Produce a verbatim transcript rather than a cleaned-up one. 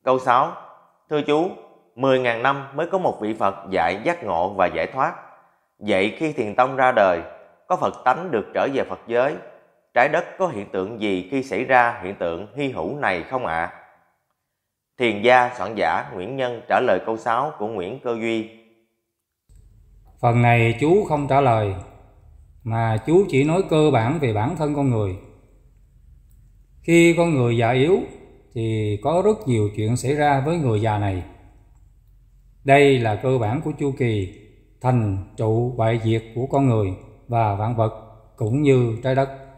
Câu sáu. Thưa chú, mười ngàn năm mới có một vị Phật dạy giác ngộ và giải thoát. Vậy khi Thiền Tông ra đời, có Phật tánh được trở về Phật giới, trái đất có hiện tượng gì khi xảy ra hiện tượng hy hữu này không ạ? À? Thiền gia soạn giả Nguyễn Nhân trả lời câu sáu của Nguyễn Cơ Duy. Phần này chú không trả lời, mà chú chỉ nói cơ bản về bản thân con người. Khi con người già yếu thì có rất nhiều chuyện xảy ra với người già này. Đây là cơ bản của chu kỳ thành trụ bại diệt của con người và vạn vật cũng như trái đất.